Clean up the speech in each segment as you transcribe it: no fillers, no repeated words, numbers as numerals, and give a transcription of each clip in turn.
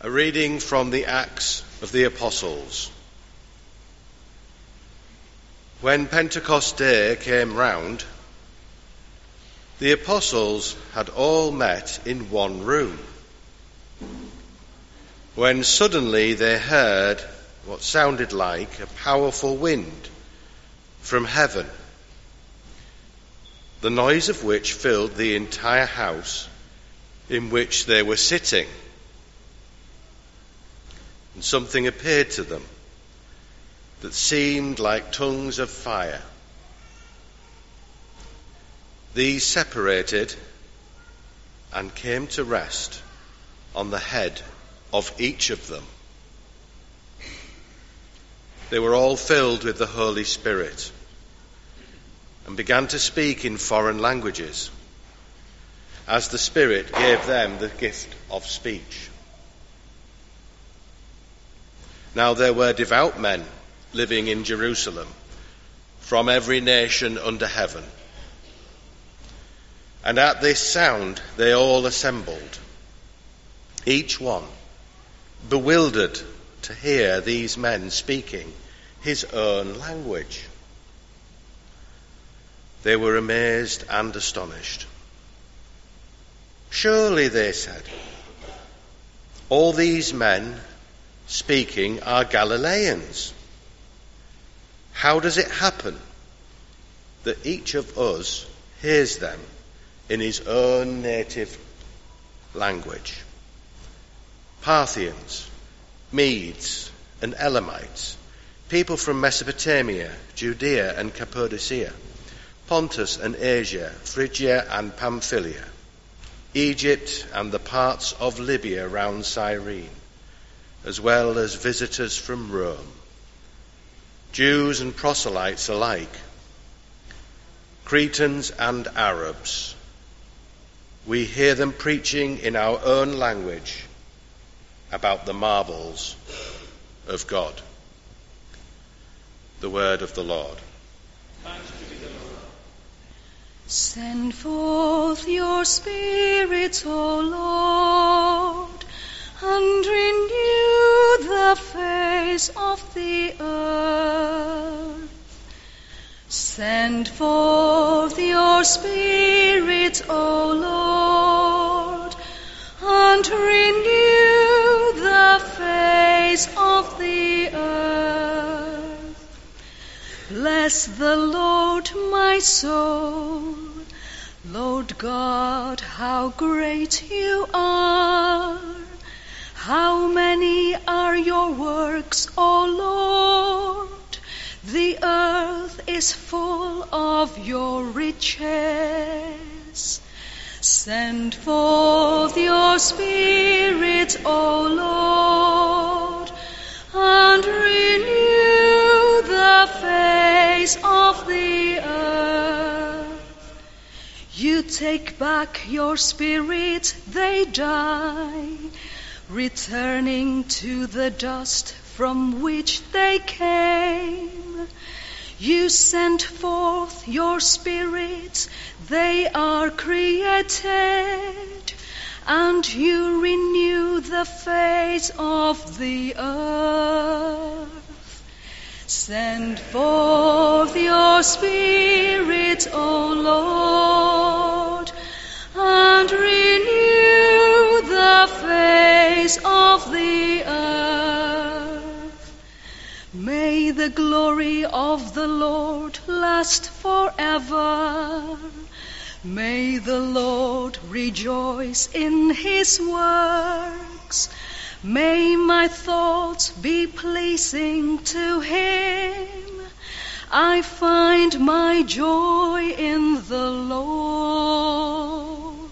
A reading from the Acts of the Apostles. When Pentecost Day came round, the apostles had all met in one room, when suddenly they heard what sounded like a powerful wind from heaven, the noise of which filled the entire house in which they were sitting. And something appeared to them that seemed like tongues of fire. These separated and came to rest on the head of each of them. They were all filled with the Holy Spirit and began to speak in foreign languages, as the Spirit gave them the gift of speech. Now there were devout men living in Jerusalem from every nation under heaven. And at this sound they all assembled, each one bewildered to hear these men speaking his own language. They were amazed and astonished. Surely, they said, all these men speaking are Galileans. How does it happen that each of us hears them in his own native language? Parthians, Medes and Elamites, people from Mesopotamia, Judea and Cappadocia, Pontus and Asia, Phrygia and Pamphylia, Egypt and the parts of Libya round Cyrene, as well as visitors from Rome, Jews and proselytes alike, Cretans and Arabs. We hear them preaching in our own language about the marvels of God. The word of the Lord. Thanks be to the Lord. Send forth your Spirit, O Lord, and renew the face of the earth. Send forth your Spirit, O Lord, and renew the face of the earth. Bless the Lord, my soul. Lord God, how great you are. How many are your works, O Lord? The earth is full of your riches. Send forth your Spirit, O Lord, and renew the face of the earth. You take back your spirit, they die, returning to the dust from which they came. You sent forth your Spirit, they are created, and you renew the face of the earth. Send forth your Spirit, O Lord, and renew the face of the earth. May the glory of the Lord last forever. May the Lord rejoice in his works. May my thoughts be pleasing to him. I find my joy in the Lord.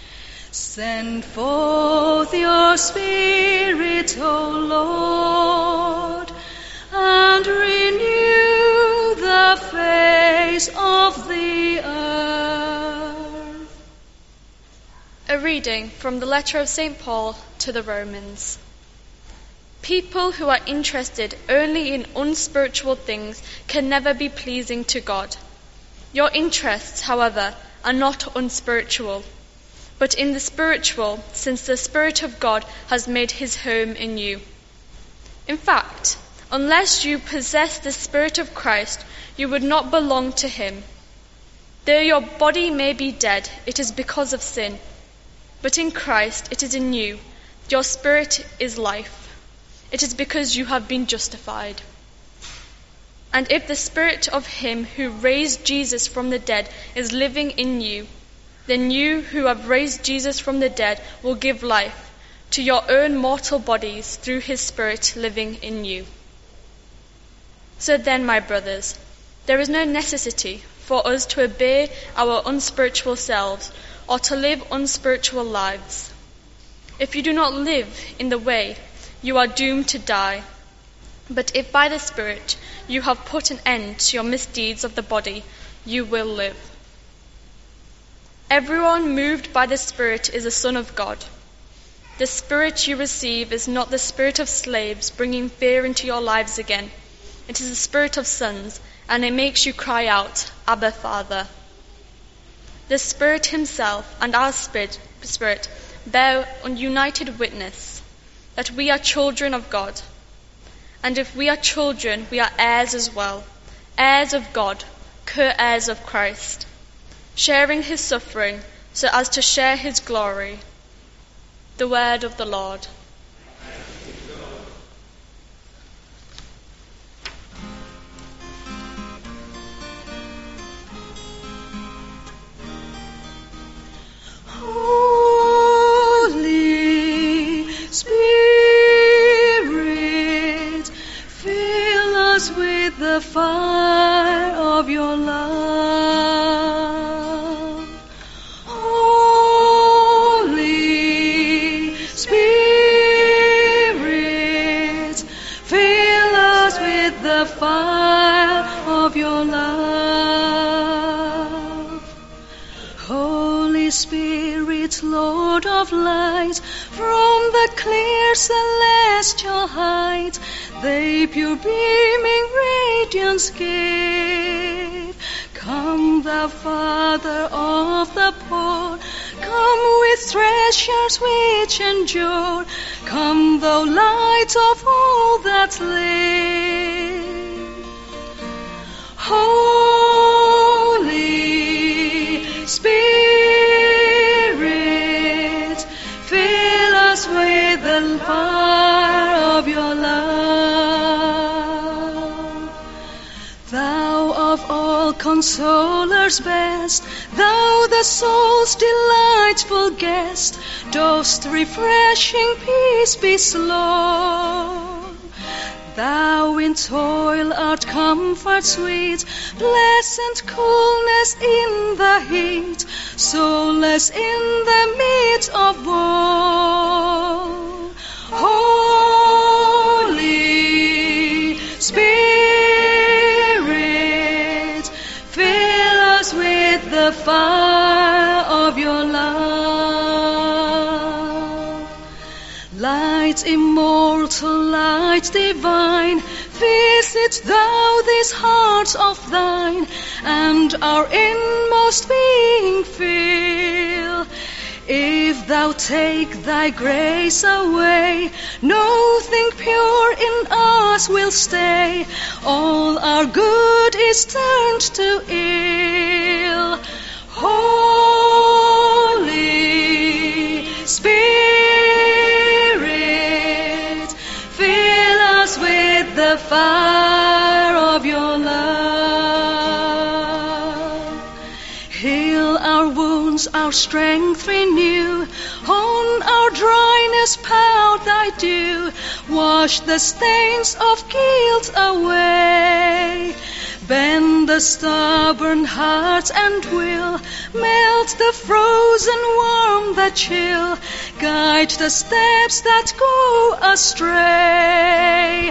Send forth your Spirit, O Lord, and renew the face of the earth. A reading from the letter of St. Paul to the Romans. People who are interested only in unspiritual things can never be pleasing to God. Your interests, however, are not unspiritual. but in the spiritual, since the Spirit of God has made his home in you. In fact, unless you possess the Spirit of Christ, you would not belong to him. Though your body may be dead, it is because of sin. But in Christ, it is in you. Your spirit is life. It is because you have been justified. And if the Spirit of him who raised Jesus from the dead is living in you, then you who have raised Jesus from the dead will give life to your own mortal bodies through his Spirit living in you. So then, my brothers, there is no necessity for us to obey our unspiritual selves or to live unspiritual lives. If you do not live in the way, you are doomed to die. But if by the Spirit you have put an end to your misdeeds of the body, you will live. Everyone moved by the Spirit is a son of God. The Spirit you receive is not the spirit of slaves bringing fear into your lives again. It is the Spirit of sons, and it makes you cry out, Abba, Father. The Spirit himself and our spirit bear united witness that we are children of God. And if we are children, we are heirs as well, heirs of God, co-heirs of Christ, sharing his suffering so as to share his glory. The word of the Lord. Holy Spirit, fill us with the fire of your love. Holy Spirit, fill us with the fire of your love. Holy Spirit, Lord of light, from the clear celestial height, they pure beaming radiance give. Come, thou Father of the poor, come with treasures which endure. Come, thou light of all that live. Holy Spirit, fill us with the fire of your love. Thou of all consolers best, thou the soul's delightful guest, dost refreshing peace bestow. Thou in toil art comfort sweet, pleasant coolness in the heat, solace in the midst of woe. Holy Spirit, fill us with the fire of your love. Light immortal, light divine, visit thou these hearts of thine, and our inmost being fill. If thou take thy grace away, nothing pure in us will stay. All our good is turned to ill. Holy Spirit, fill us with the fire of your love. Heal our wounds, our strength renew. On our dryness pour thy dew. Wash the stains of guilt away. Bend the stubborn heart and will. Melt the frozen, warm the chill. Guide the steps that go astray.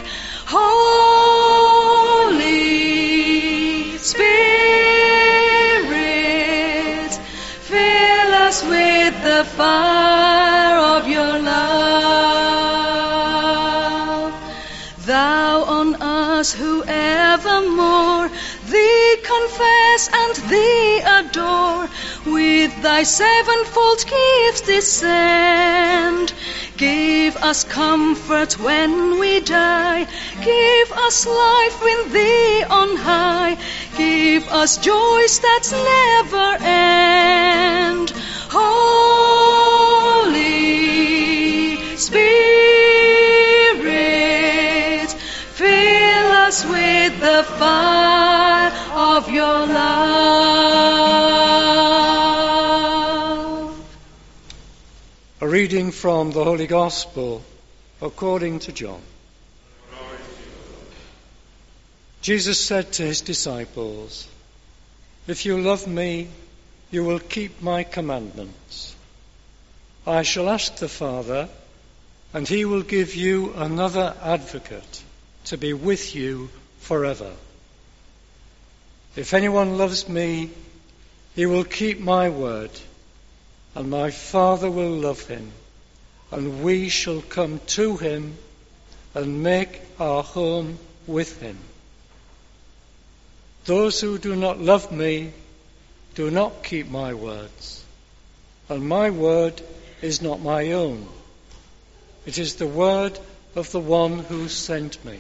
Holy Spirit, fill us with the fire of your love. Thou on us who evermore thee confess and thee adore, with thy sevenfold gifts descend. Give us comfort when we die. Give us life with thee on high. Give us joys that never end. Holy Spirit, fill us with the fire of your love. A reading from the Holy Gospel according to John. Jesus said to his disciples, "If you love me, you will keep my commandments. I shall ask the Father, and he will give you another advocate to be with you forever. If anyone loves me, he will keep my word, and my Father will love him, and we shall come to him and make our home with him. Those who do not love me do not keep my words, and my word is not my own. It is the word of the one who sent me.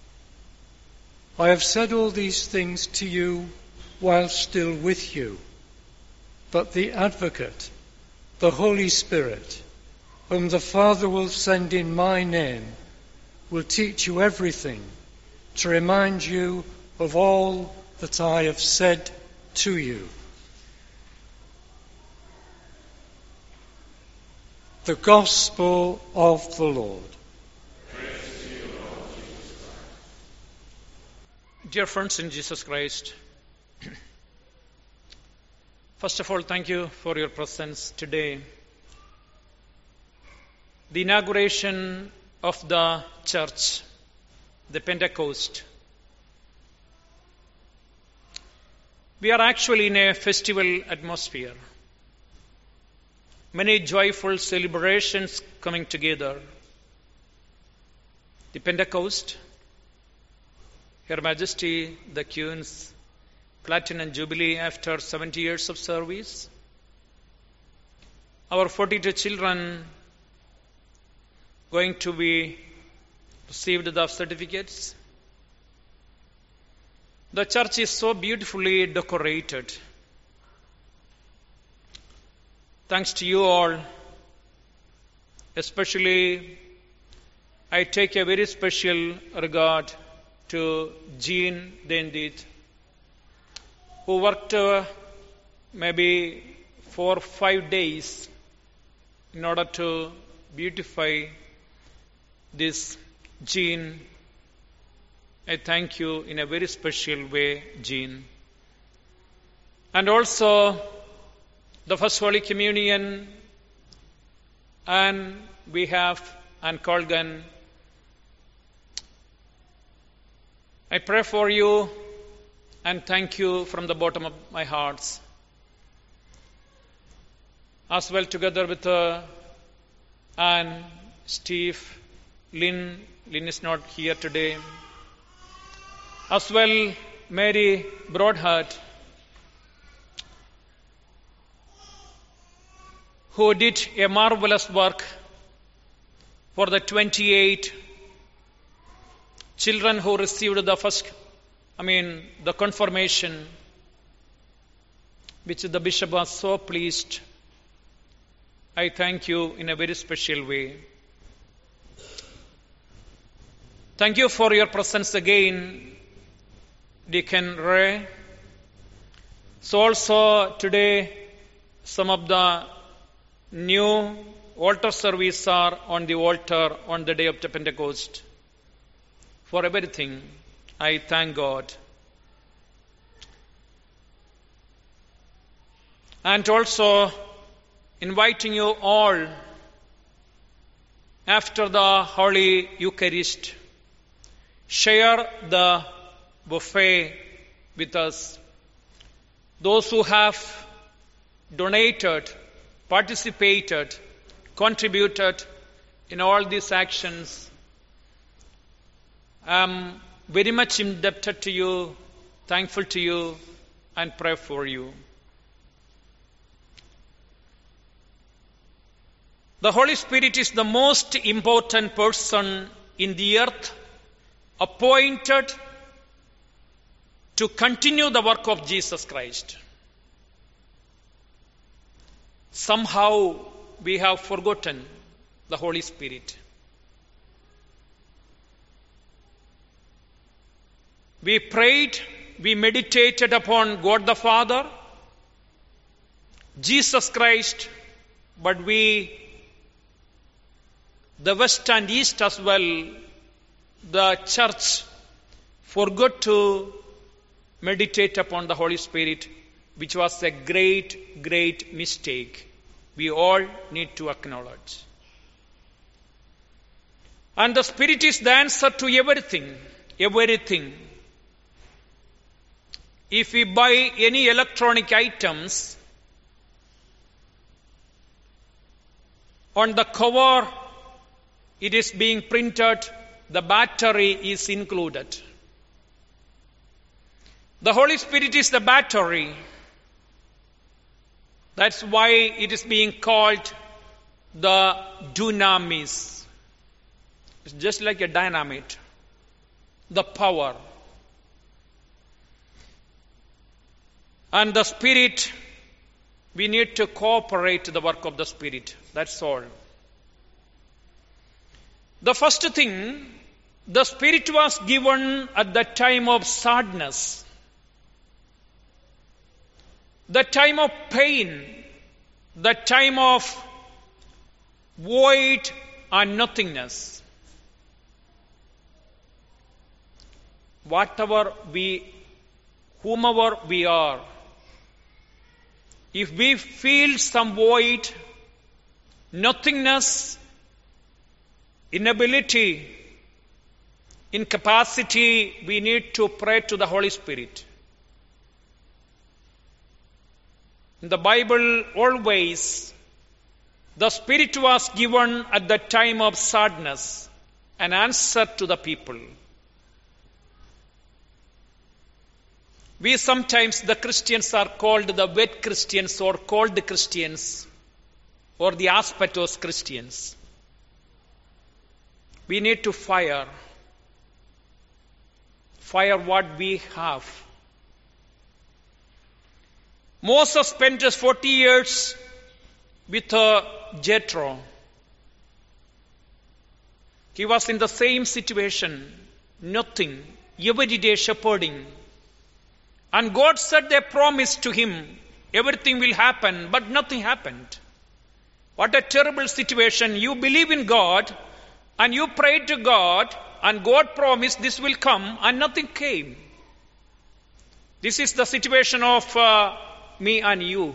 I have said all these things to you while still with you, but the Advocate, the Holy Spirit, whom the Father will send in my name, will teach you everything, to remind you of all that I have said to you." The Gospel of the Lord. Dear friends in Jesus Christ, first of all, thank you for your presence today. The inauguration of the church, the Pentecost. We are actually in a festival atmosphere. Many joyful celebrations coming together. The Pentecost, Her Majesty the Queen's Platinum Jubilee after 70 years of service. Our 42 children going to be received the certificates. The church is so beautifully decorated. Thanks to you all, especially I take a very special regard to Jean Dendit, who worked maybe 4 or 5 days in order to beautify this Jean. I thank you in a very special way, Jean. And also the First Holy Communion, and we have Anne Colgan. I pray for you and thank you from the bottom of my heart. As well, together with Anne, Steve, Lynn. Lynn is not here today. As well, Mary Broadheart, who did a marvelous work for the 28 children who received the confirmation, which the bishop was so pleased. I thank you in a very special way. Thank you for your presence again, Deacon Ray. So also today, some of the new altar service are on the altar on the day of the Pentecost. For everything, I thank God. And also inviting you all after the Holy Eucharist, share the buffet with us. Those who have donated, participated, contributed in all these actions, I am very much indebted to you, thankful to you, and pray for you. The Holy Spirit is the most important person in the earth, appointed to continue the work of Jesus Christ. Somehow we have forgotten the Holy Spirit. We prayed, we meditated upon God the Father, Jesus Christ, but the West and East as well, the church forgot to meditate upon the Holy Spirit, which was a great, great mistake. We all need to acknowledge. And the Spirit is the answer to everything. Everything. If we buy any electronic items, on the cover it is being printed, the battery is included. The Holy Spirit is the battery. That's why it is being called the dunamis. It's just like a dynamite. The power. And the Spirit, we need to cooperate the work of the Spirit. That's all. The first thing, the Spirit was given at the time of sadness, the time of pain, the time of void and nothingness. Whomever we are, if we feel some void, nothingness, inability, incapacity, we need to pray to the Holy Spirit. In the Bible, always, the Spirit was given at the time of sadness, an answer to the people. We sometimes, the Christians are called the wet Christians or cold Christians or the aspetos Christians. We need to fire what we have. Moses spent 40 years with Jethro. He was in the same situation, nothing, everyday shepherding. And God said a promise to him, everything will happen, but nothing happened. What a terrible situation. You believe in God, and you prayed to God, and God promised this will come, and nothing came. This is the situation of me and you.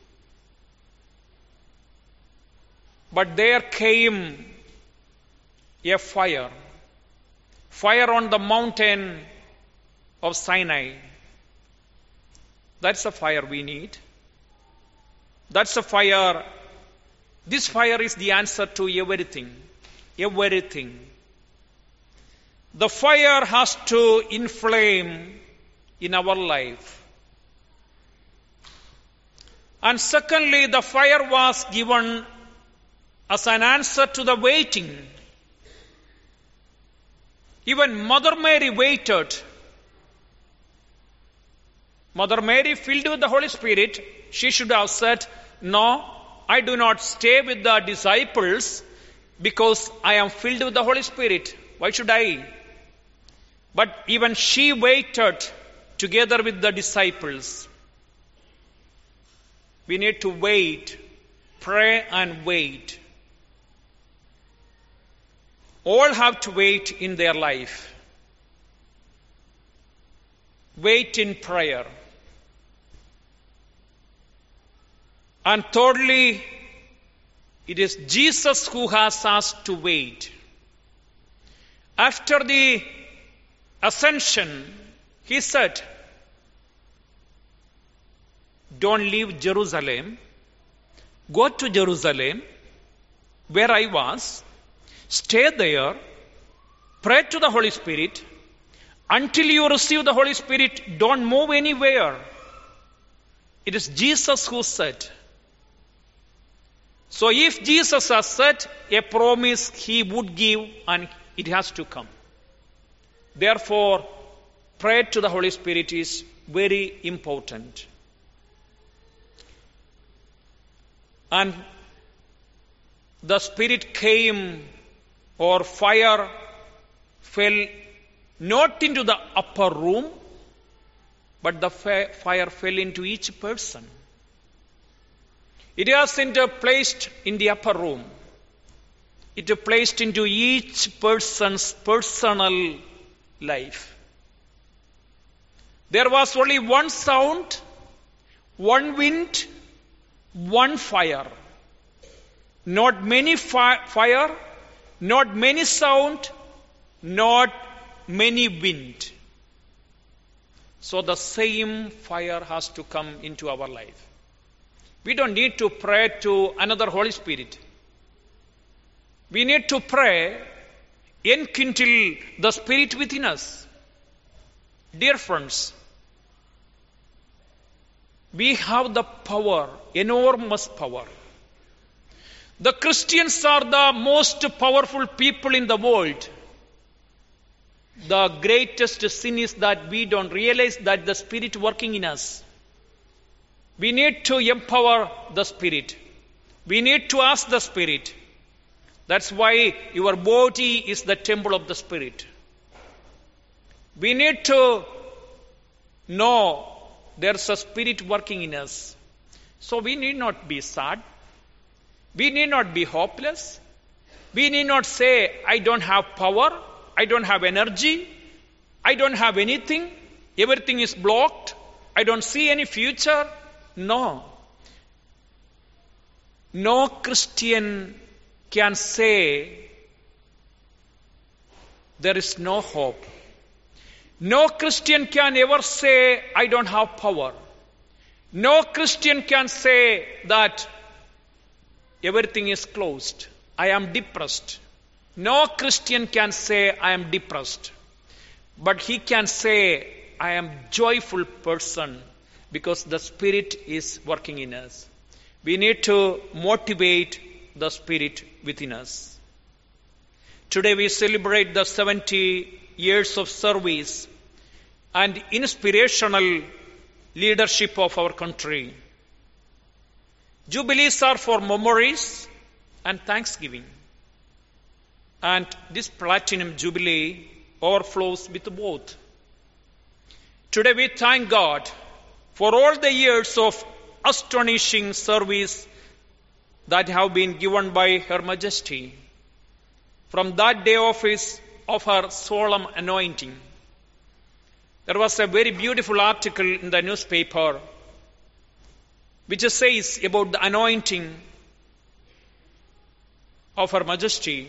But there came a fire on the mountain of Sinai. That's the fire we need. That's the fire. This fire is the answer to everything. Everything. The fire has to inflame in our life. And secondly, the fire was given as an answer to the waiting. Even Mother Mary waited. Mother Mary, filled with the Holy Spirit, she should have said, "No, I do not stay with the disciples because I am filled with the Holy Spirit. Why should I?" But even she waited together with the disciples. We need to wait, pray and wait. All have to wait in their life. Wait in prayer. And thirdly, it is Jesus who has asked to wait. After the ascension, he said, "Don't leave Jerusalem. Go to Jerusalem, where I was. Stay there. Pray to the Holy Spirit. Until you receive the Holy Spirit, don't move anywhere." It is Jesus who said. So if Jesus has said a promise he would give, and it has to come. Therefore, prayer to the Holy Spirit is very important. And the Spirit came, or fire fell not into the upper room, but the fire fell into each person. It wasn't placed in the upper room. It was placed into each person's personal life. There was only one sound, one wind, one fire. Not many fire, not many sound, not many wind. So the same fire has to come into our life. We don't need to pray to another Holy Spirit. We need to pray, enkindle the Spirit within us. Dear friends, we have the power, enormous power. The Christians are the most powerful people in the world. The greatest sin is that we don't realize that the Spirit working in us. We need to empower the Spirit. We need to ask the Spirit. That's why your body is the temple of the Spirit. We need to know there's a Spirit working in us. So we need not be sad. We need not be hopeless. We need not say, I don't have power. I don't have energy. I don't have anything. Everything is blocked. I don't see any future. No. No Christian can say there is no hope. No Christian can ever say, I don't have power. No Christian can say that everything is closed. I am depressed. No Christian can say, I am depressed. But he can say, I am a joyful person because the Spirit is working in us. We need to motivate the Spirit within us. Today we celebrate the 70 years of service and inspirational leadership of our country. Jubilees are for memories and thanksgiving. And this platinum jubilee overflows with both. Today we thank God for all the years of astonishing service that have been given by Her Majesty from that day of her solemn anointing. There was a very beautiful article in the newspaper which says about the anointing of Her Majesty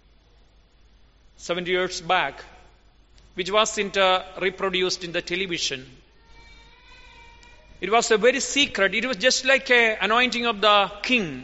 70 years back, which wasn't reproduced in the television. It was a very secret. It was just like an anointing of the king.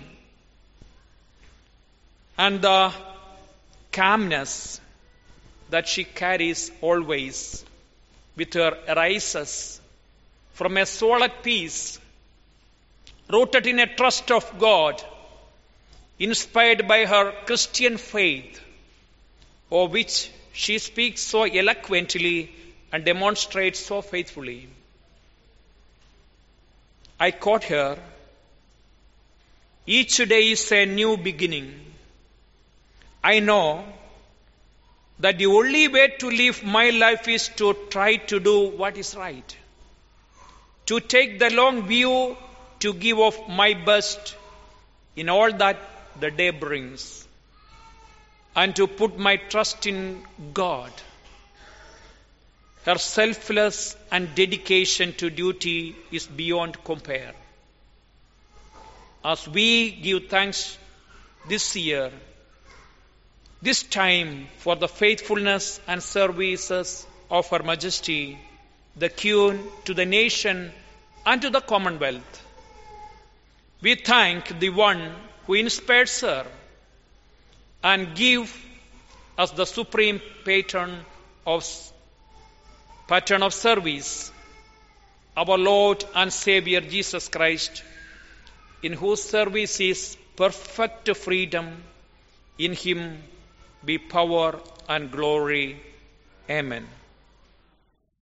And the calmness that she carries always with her arises from a soul at peace, rooted in a trust of God, inspired by her Christian faith, of which she speaks so eloquently and demonstrates so faithfully. I quote her, "Each day is a new beginning. I know that the only way to live my life is to try to do what is right, to take the long view, to give of my best in all that the day brings, and to put my trust in God." Her selfless and dedication to duty is beyond compare. As we give thanks this year, this time, for the faithfulness and services of Her Majesty, the Queen, to the nation and to the Commonwealth, we thank the one who inspires her and give us the supreme patron of service, our Lord and Savior Jesus Christ, in whose service is perfect freedom. In him be power and glory. Amen.